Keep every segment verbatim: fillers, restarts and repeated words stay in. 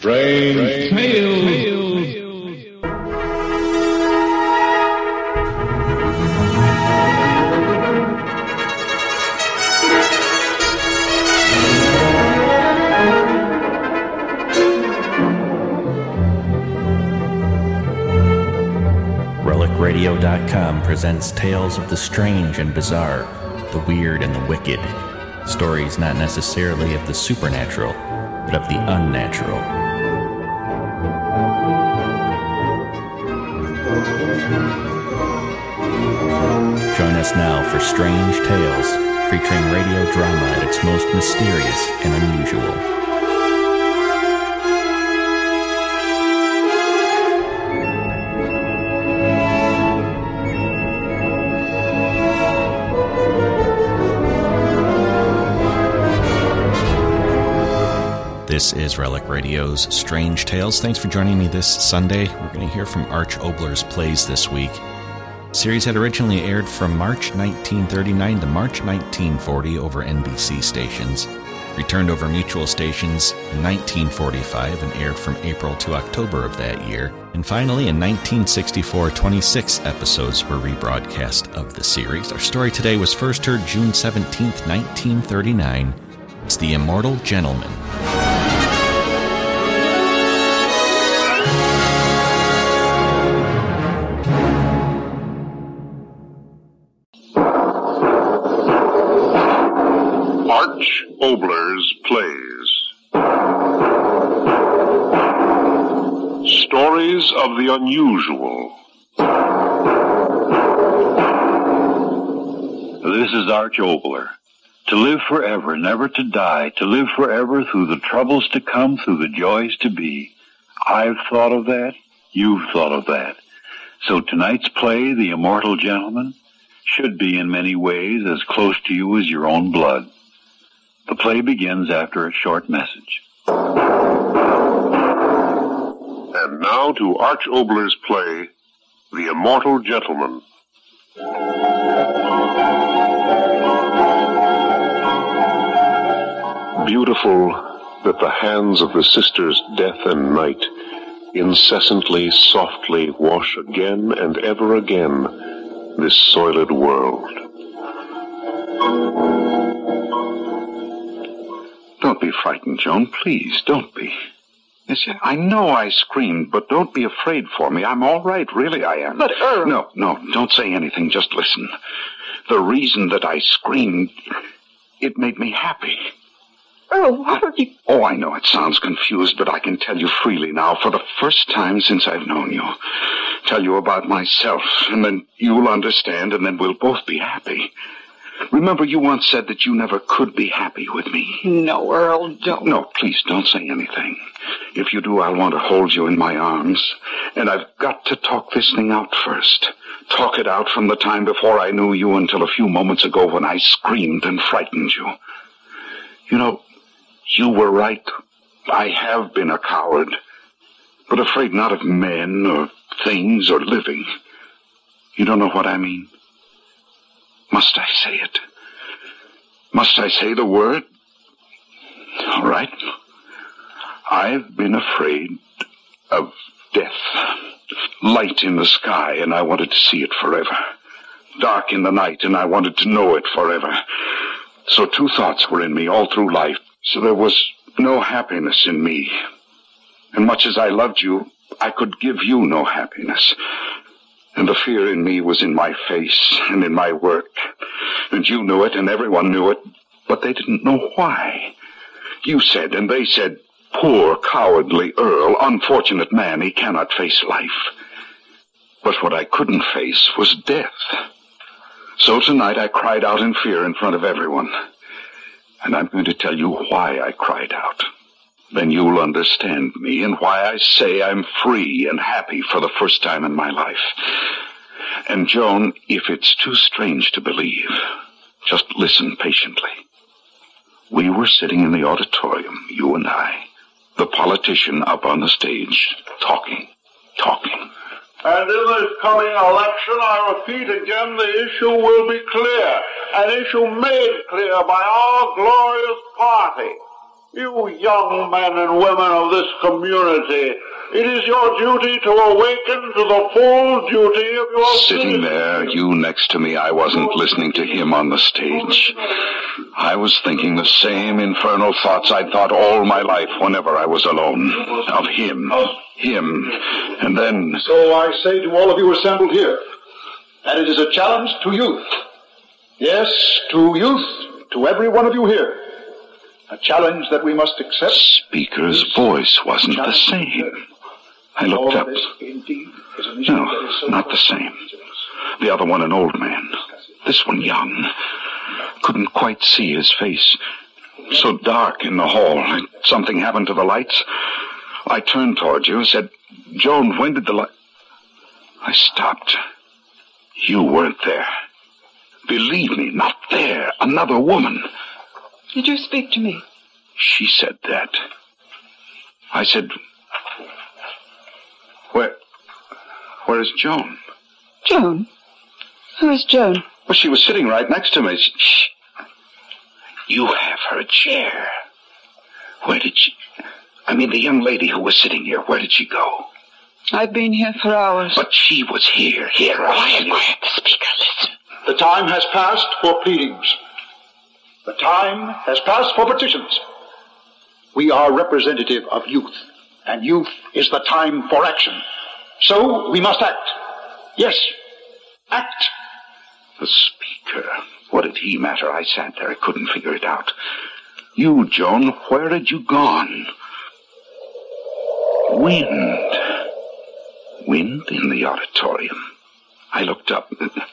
Strange Tales. Relic Radio dot com presents tales of the strange and bizarre, the weird and the wicked. Stories not necessarily of the supernatural, but of the unnatural. Join us now for Strange Tales, featuring radio drama at its most mysterious and unusual. This is Relic Radio's Strange Tales. Thanks for joining me this Sunday. We're going to hear from Arch Oboler's plays this week. The series had originally aired from March nineteen thirty-nine to March nineteen forty over N B C stations, returned over mutual stations in nineteen forty-five and aired from April to October of that year. And finally, in nineteen sixty-four, twenty-six episodes were rebroadcast of the series. Our story today was first heard June seventeenth, nineteen thirty-nine. It's The Immortal Gentleman. Arch Oboler's Plays. Stories of the Unusual. This is Arch Oboler. To live forever, never to die, to live forever through the troubles to come, through the joys to be. I've thought of that. You've thought of that. So tonight's play, The Immortal Gentleman, should be in many ways as close to you as your own blood. The play begins after a short message. And now to Arch Oboler's play, The Immortal Gentleman. Beautiful that the hands of the sisters Death and Night incessantly, softly wash again and ever again this soiled world. Don't be frightened, Joan. Please, don't be. Yes, I know I screamed, but don't be afraid for me. I'm all right, really I am. But, Earl... No, no, don't say anything. Just listen. The reason that I screamed, it made me happy. Earl, what are you... Oh, I know it sounds confused, but I can tell you freely now, for the first time since I've known you. Tell you about myself, and then you'll understand, and then we'll both be happy. Remember, you once said that you never could be happy with me. No, Earl, don't. No, please, don't say anything. If you do, I'll want to hold you in my arms. And I've got to talk this thing out first. Talk it out from the time before I knew you until a few moments ago when I screamed and frightened you. You know, you were right. I have been a coward. But afraid not of men or things or living. You don't know what I mean? Must I say it? Must I say the word? All right. I've been afraid of death. Light in the sky, and I wanted to see it forever. Dark in the night, and I wanted to know it forever. So two thoughts were in me all through life. So there was no happiness in me. And much as I loved you, I could give you no happiness. And the fear in me was in my face and in my work. And you knew it and everyone knew it, but they didn't know why. You said and they said, poor, cowardly Earl, unfortunate man, he cannot face life. But what I couldn't face was death. So tonight I cried out in fear in front of everyone. And I'm going to tell you why I cried out. Then you'll understand me and why I say I'm free and happy for the first time in my life. And Joan, if it's too strange to believe, just listen patiently. We were sitting in the auditorium, you and I, the politician up on the stage, talking, talking. And in this coming election, I repeat again, the issue will be clear. An issue made clear by our glorious party. You young men and women of this community, it is your duty to awaken to the full duty of your Sitting citizens. there, you next to me, I wasn't listening to him on the stage. I was thinking the same infernal thoughts I'd thought all my life whenever I was alone. Of him. Him. And then... So I say to all of you assembled here, that it is a challenge to youth. Yes, to youth, to every one of you here. A challenge that we must accept. Speaker's voice wasn't the same. I looked up. No, not the same. The other one, an old man. This one, young. Couldn't quite see his face. So dark in the hall. Had something happened to the lights? I turned toward you and said, Joan, when did the light... I stopped. You weren't there. Believe me, not there. Another woman. Did you speak to me? She said that. I said, where, where is Joan? Joan? Who is Joan? Well, she was sitting right next to me. Shh. You have her chair. Where did she... I mean, the young lady who was sitting here, where did she go? I've been here for hours. But she was here, here. Quiet, quiet, the speaker, listen. The time has passed for pleadings. The time has passed for petitions. We are representative of youth, and youth is the time for action. So we must act. Yes, act. The speaker. What did he matter? I sat there. I couldn't figure it out. You, Joan, where had you gone? Wind. Wind in the auditorium. I looked up.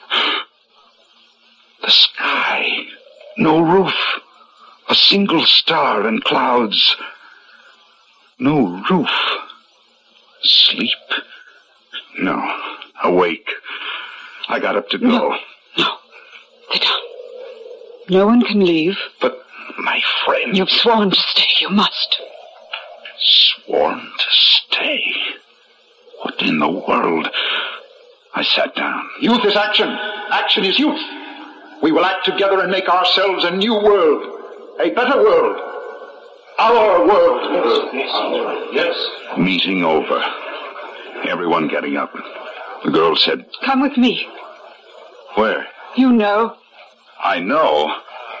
The sky. No roof. A single star and clouds. No roof. Sleep. No. Awake. I got up to go. No. No. Sit down. No one can leave. But my friend... You've sworn to stay. You must. Sworn to stay? What in the world? I sat down. Youth is action. Action is youth. We will act together and make ourselves a new world. A better world. Our world. Yes. Yes. Meeting over. Everyone getting up. The girl said... Come with me. Where? You know. I know.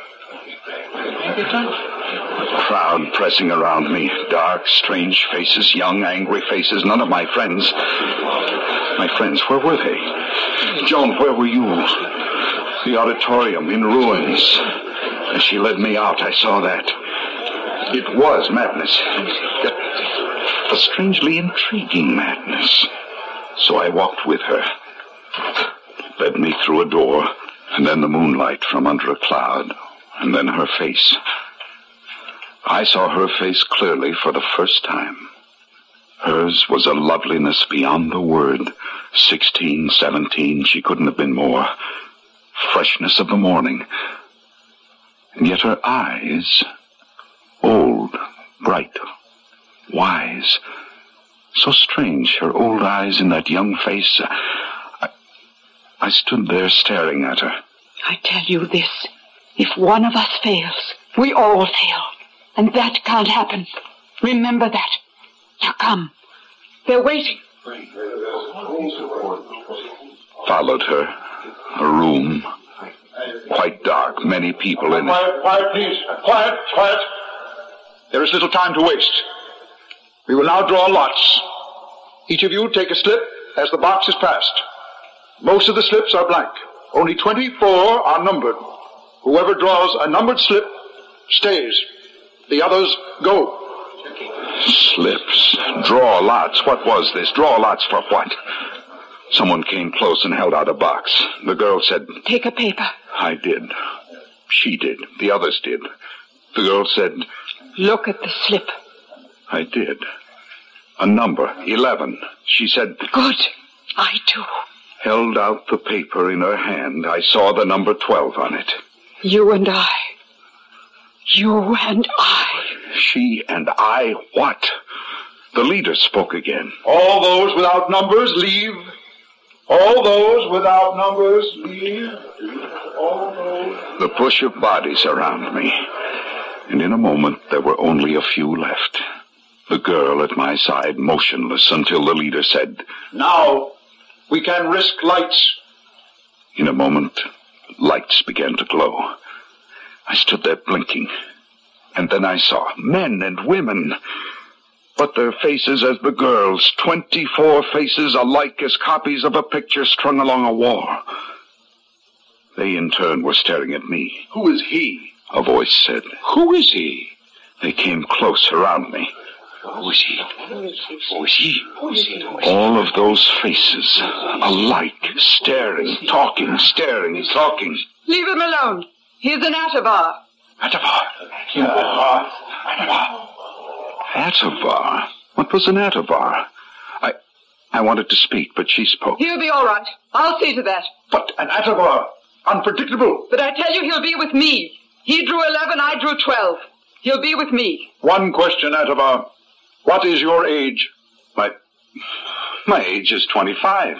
A crowd pressing around me. Dark, strange faces, young, angry faces. None of my friends. My friends, where were they? Joan, where were you? The auditorium in ruins. As she led me out, I saw that. It was madness. Yet a strangely intriguing madness. So I walked with her. Led me through a door, and then the moonlight from under a cloud, and then her face. I saw her face clearly for the first time. Hers was a loveliness beyond the word. Sixteen, seventeen, she couldn't have been more. Freshness of the morning. And yet her eyes, old, bright, wise. So strange, her old eyes in that young face. I, I stood there staring at her. I tell you this. If one of us fails, we all fail. And that can't happen. Remember that. Now come. They're waiting. Followed her. A room. Quite dark. Many people in it. Quiet, quiet, please. Quiet, quiet. There is little time to waste. We will now draw lots. Each of you take a slip as the box is passed. Most of the slips are blank. Only twenty-four are numbered. Whoever draws a numbered slip stays. The others go. Slips. Draw lots. What was this? Draw lots for what? Someone came close and held out a box. The girl said... Take a paper. I did. She did. The others did. The girl said... Look at the slip. I did. A number, eleven. She said... Good. I do. Held out the paper in her hand. I saw the number twelve on it. You and I. You and I. She and I what? The leader spoke again. All those without numbers, leave. All those without numbers, leave. All those... The push of bodies around me. And in a moment, there were only a few left. The girl at my side, motionless, until the leader said, "Now, we can risk lights." In a moment, lights began to glow. I stood there blinking. And then I saw men and women, but their faces as the girl's, twenty-four faces alike as copies of a picture strung along a wall. They in turn were staring at me. "Who is he?" A voice said. "Who is he?" They came close around me. Who is he? Who is he? Who is he? All of those faces, alike, staring, talking, staring, talking. Leave him alone. He's an Atavar. Atavar. Atavar. Atavar. Atavar? What was an Atavar? I, I wanted to speak, but she spoke. He'll be all right. I'll see to that. But an Atavar, unpredictable. But I tell you, he'll be with me. He drew eleven, I drew twelve. He'll be with me. One question, Atavar. What is your age? My, my age is twenty-five.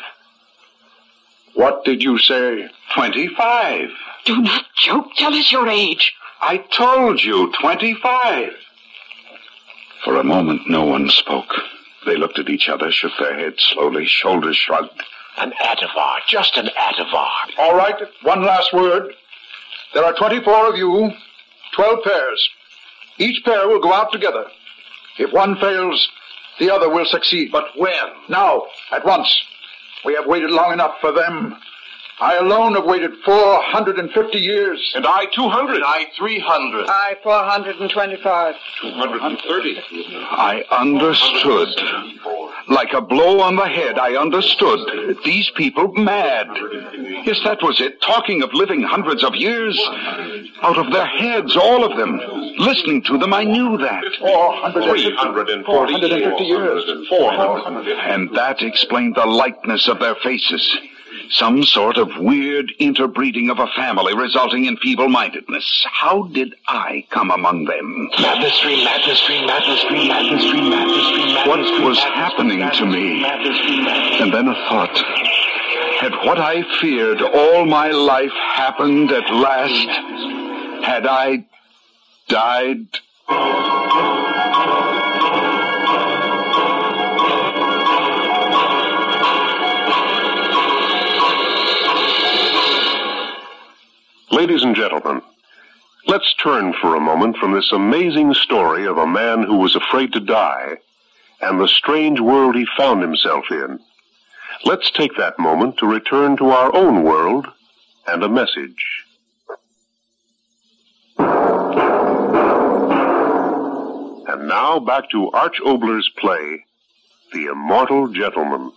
What did you say? Twenty-five. Do not joke. Tell us your age. I told you, twenty-five. For a moment, no one spoke. They looked at each other, shook their heads slowly, shoulders shrugged. An Atavar, just an Atavar. All right, one last word. There are twenty-four of you, twelve pairs. Each pair will go out together. If one fails, the other will succeed. But when? Now, at once. We have waited long enough for them. I alone have waited four hundred fifty years. And I two hundred. I three hundred. I four hundred twenty-five. two hundred thirty. I understood. Like a blow on the head, I understood. These people mad. Yes, that was it. Talking of living hundreds of years. Out of their heads, all of them. Listening to them, I knew that. four hundred fifty. three hundred forty. four hundred fifty years. four hundred. And that explained the likeness of their faces. Some sort of weird interbreeding of a family resulting in feeble-mindedness. How did I come among them? Madness Stream, Madness Stream, Madness Stream, Madness Stream, Madness Stream, Madness What Stream, was Madness happening Stream, to me? Madness Stream, Madness And then a thought. Had what I feared all my life happened at last? Had I died? Ladies and gentlemen, let's turn for a moment from this amazing story of a man who was afraid to die and the strange world he found himself in. Let's take that moment to return to our own world and a message. And now back to Arch Obler's play, The Immortal Gentleman.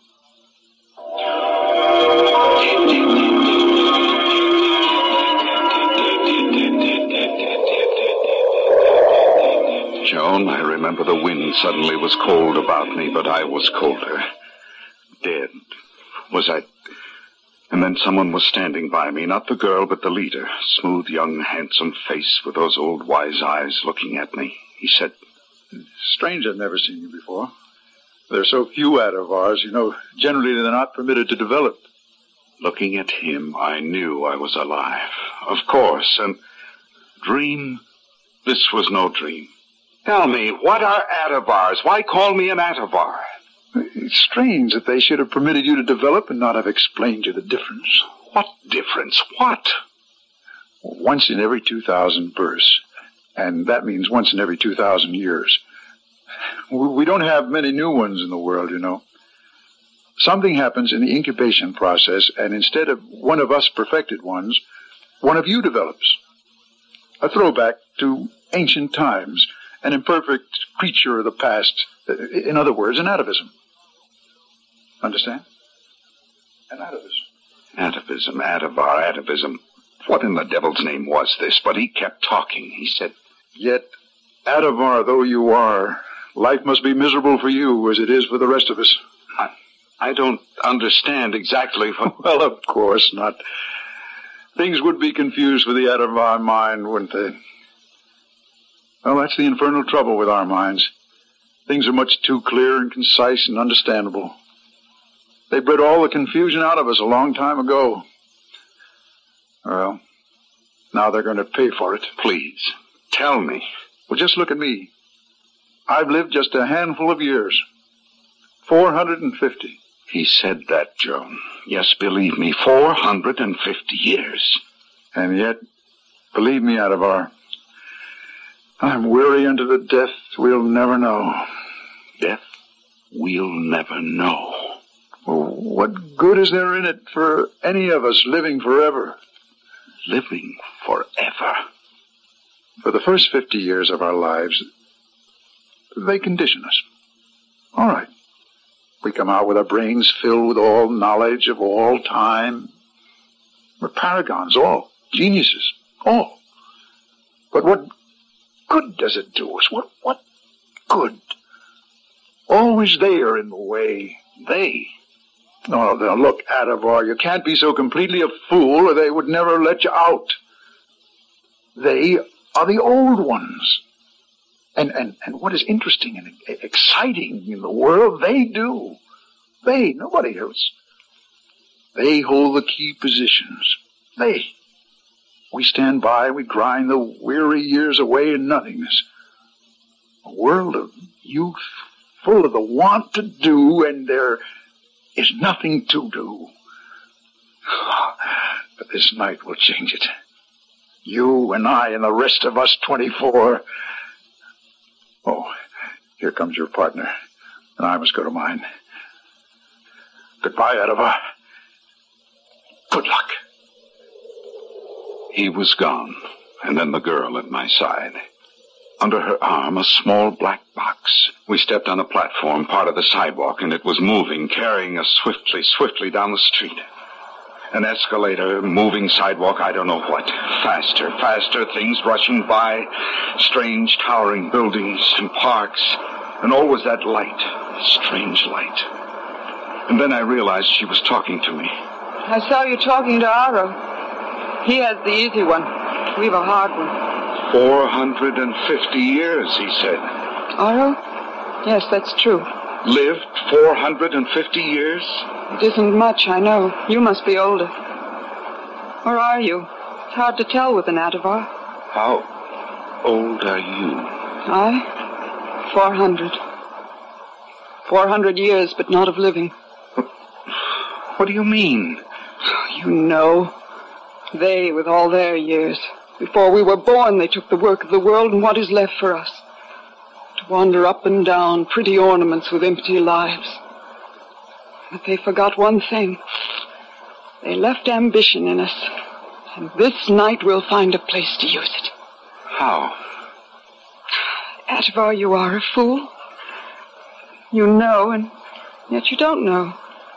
Joan, I remember the wind suddenly was cold about me, but I was colder. Dead. Was I... And then someone was standing by me, not the girl, but the leader. Smooth, young, handsome face with those old wise eyes looking at me. He said, Strange I've never seen you before. There are so few Atavars, you know, generally they're not permitted to develop. Looking at him, I knew I was alive. Of course, and dream? This was no dream. Tell me, what are Atavars? Why call me an Atavar? It's strange that they should have permitted you to develop and not have explained you the difference. What difference? What? Once in every two thousand births. And that means once in every two thousand years. We don't have many new ones in the world, you know. Something happens in the incubation process, and instead of one of us perfected ones, one of you develops. A throwback to ancient times, an imperfect creature of the past. In other words, an atavism. Understand? An atavism. Atavism, Atavar, atavism. What in the devil's name was this? But he kept talking. He said, Yet, Atavar though you are, life must be miserable for you as it is for the rest of us. I, I don't understand exactly what... Well, of course not. Things would be confused for the Atavar mind, wouldn't they? Well, that's the infernal trouble with our minds. Things are much too clear and concise and understandable. They bred all the confusion out of us a long time ago. Well, now they're going to pay for it. Please, tell me. Well, just look at me. I've lived just a handful of years. four hundred fifty. He said that, Joan. Yes, believe me, four hundred fifty years. And yet, believe me, Atavar, I'm weary unto the death we'll never know. Death we'll never know. Well, what good is there in it for any of us living forever? Living forever? For the first fifty years of our lives, they condition us. All right. We come out with our brains filled with all knowledge of all time. We're paragons, all. Geniuses, all. But what good does it do us? What, what good? Always they are in the way. They? No, no, look, Atavar, you can't be so completely a fool or they would never let you out. They are the old ones. And, and, and what is interesting and exciting in the world, they do. They, nobody else. They hold the key positions. They. We stand by, we grind the weary years away in nothingness. A world of youth, full of the want to do, and there is nothing to do. But this night will change it. You and I and the rest of us twenty-four... Oh, here comes your partner, and I must go to mine. Goodbye, Atavar. Good luck. He was gone, and then the girl at my side. Under her arm, a small black box. We stepped on a platform, part of the sidewalk, and it was moving, carrying us swiftly, swiftly down the street. An escalator, moving sidewalk, I don't know what. Faster, faster, things rushing by. Strange, towering buildings and parks. And always that light, strange light. And then I realized she was talking to me. I saw you talking to Aro. He has the easy one. We've a hard one. Four hundred and fifty years, he said. Aro? Yes, that's true. Lived four hundred and fifty years? It isn't much, I know. You must be older. Or are you? It's hard to tell with an Atavar. How old are you? I? Four hundred. Four hundred years, but not of living. What do you mean? You know. They, with all their years. Before we were born, they took the work of the world and what is left for us. To wander up and down, pretty ornaments with empty lives. But they forgot one thing. They left ambition in us. And this night we'll find a place to use it. How? Atavar, you are a fool. You know, and yet you don't know.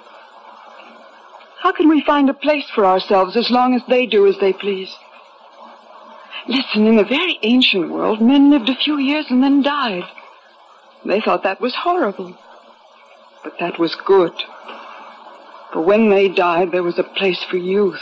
How can we find a place for ourselves as long as they do as they please? Listen, in the very ancient world, men lived a few years and then died. They thought that was horrible. But that was good. For when they died, there was a place for youth.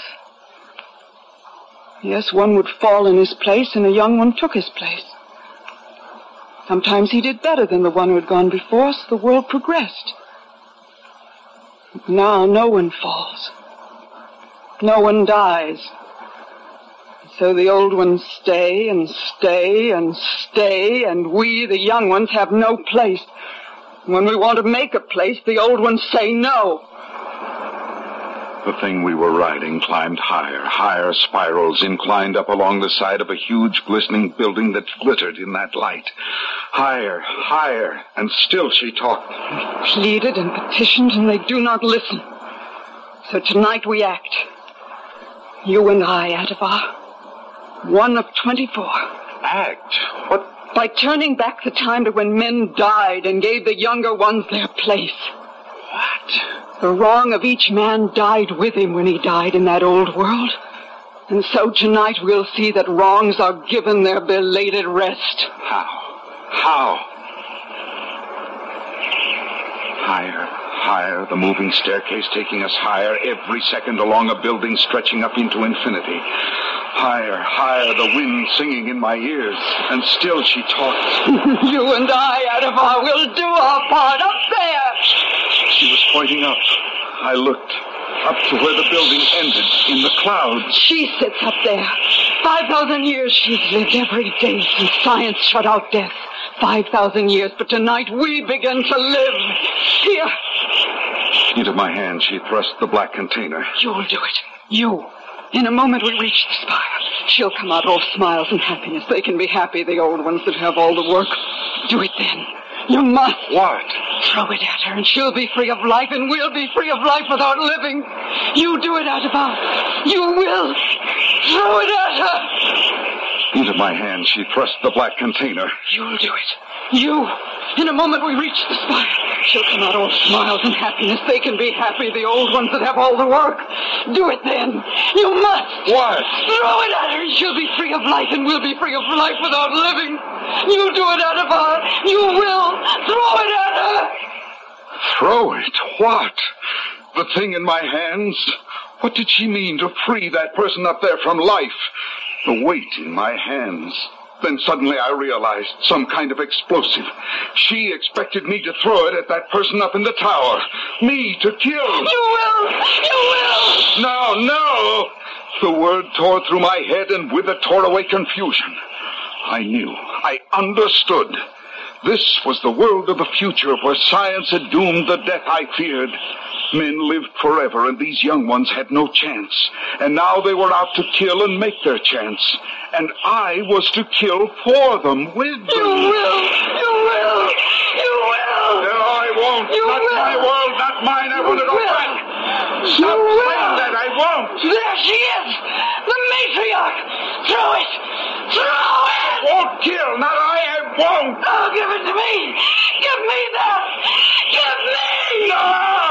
Yes, one would fall in his place, and a young one took his place. Sometimes he did better than the one who had gone before, so the world progressed. But now no one falls. No one dies. So the old ones stay and stay and stay, and we, the young ones, have no place. When we want to make a place, the old ones say no. The thing we were riding climbed higher, higher spirals, inclined up along the side of a huge, glistening building that glittered in that light. Higher, higher, and still she talked. Pleaded and petitioned, and they do not listen. So tonight we act. You and I, Atavar. One of twenty-four. Act? What? By turning back the time to when men died and gave the younger ones their place. What? The wrong of each man died with him when he died in that old world. And so tonight we'll see that wrongs are given their belated rest. How? How? Higher, higher, the moving staircase taking us higher, every second along a building stretching up into infinity. Higher, higher, the wind singing in my ears, and still she talked. You and I, Atavar, will do our part up there. She was pointing up. I looked up to where the building ended, in the clouds. She sits up there. Five thousand years she's lived every day since science shut out death. Five thousand years, but tonight we begin to live. Here. Into my hand she thrust the black container. You'll do it. You. In a moment we reach the spire. She'll come out all smiles and happiness. They can be happy, the old ones that have all the work. Do it then. You must. What? Throw it at her, and she'll be free of life, and we'll be free of life without living. You do it, Adabal. You will. Throw it at her. Into my hand she thrust the black container. You'll do it. You. In a moment we reach the spire. She'll come out all smiles and happiness. They can be happy, the old ones that have all the work. Do it then. You must. What? Throw it at her, and she'll be free of life, and we'll be free of life without living. You do it, Adabal. You will. Throw it at her. Throw it? What? The thing in my hands? What did she mean to free that person up there from life? The weight in my hands. Then suddenly I realized some kind of explosive. She expected me to throw it at that person up in the tower. Me to kill. You will. You will. No, no. The word tore through my head, and with it tore away confusion. I knew. I understood. This was the world of the future where science had doomed the death I feared. Men lived forever, and these young ones had no chance. And now they were out to kill and make their chance. And I was to kill for them, with them. You will! You will! You will! No, I won't. You not will. my world, not mine. I You want to go will. back. You Stop will. saying that. I won't. There she is! The matriarch! Throw it! Throw it! Won't kill. Not I. I won't. Oh, give it to me! Give me that! Give me! No!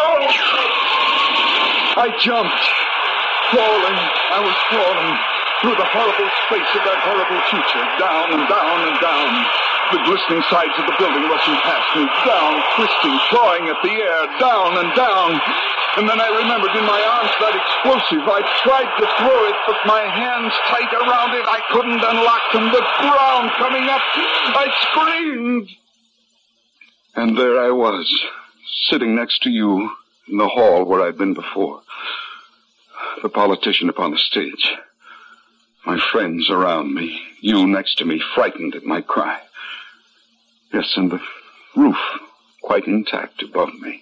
I jumped. Falling. I was falling through the horrible space of that horrible future. Down and down and down. The glistening sides of the building rushing past me. Down, twisting, clawing at the air. Down and down. And then I remembered in my arms that explosive. I tried to throw it, but my hands tight around it. I couldn't unlock them. The ground coming up. I screamed. And there I was, sitting next to you in the hall where I'd been before. The politician upon the stage. My friends around me. You next to me, frightened at my cry. Yes, and the roof quite intact above me.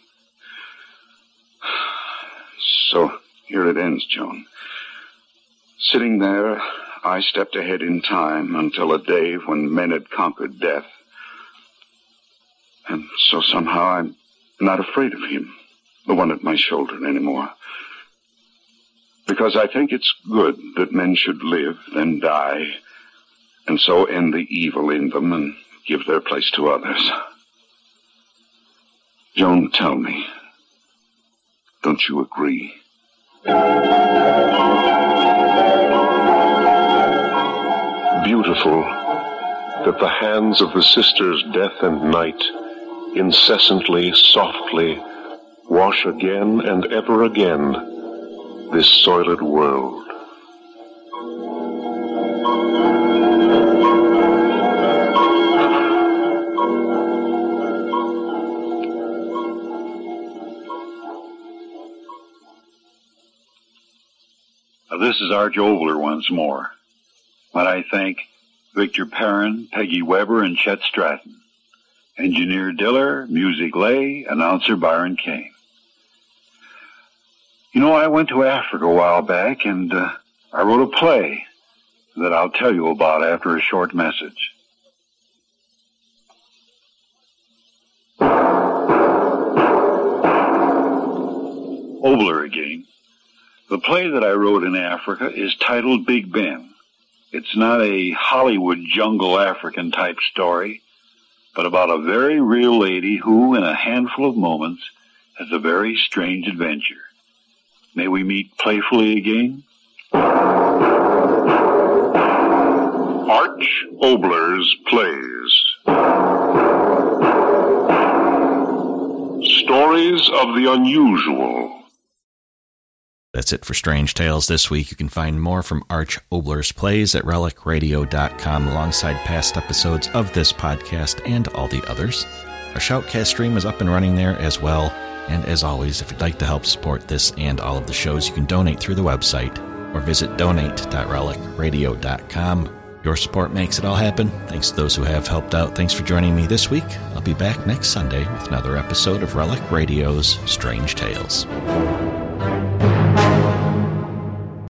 So here it ends, Joan. Sitting there, I stepped ahead in time until a day when men had conquered death. And so somehow I'm not afraid of him, the one at my shoulder, anymore. Because I think it's good that men should live, then die, and so end the evil in them and give their place to others. Joan, tell me, don't you agree? Beautiful that the hands of the sisters Death and Night incessantly, softly wash again and ever again this soiled world. Now, this is Arch Obler once more. But I thank Victor Perrin, Peggy Weber, and Chet Stratton. Engineer Diller, music Lay, announcer Byron Kane. You know, I went to Africa a while back, and uh, I wrote a play that I'll tell you about after a short message. Obler again. The play that I wrote in Africa is titled Big Ben. It's not a Hollywood jungle African type story, but about a very real lady who, in a handful of moments, has a very strange adventure. May we meet playfully again? Arch Obler's Plays. Stories of the unusual. That's it for Strange Tales this week. You can find more from Arch Obler's Plays at relic radio dot com alongside past episodes of this podcast and all the others. Our Shoutcast stream is up and running there as well. And as always, if you'd like to help support this and all of the shows, you can donate through the website, or visit donate dot relic radio dot com. Your support makes it all happen. Thanks to those who have helped out. Thanks for joining me this week. I'll be back next Sunday with another episode of Relic Radio's Strange Tales.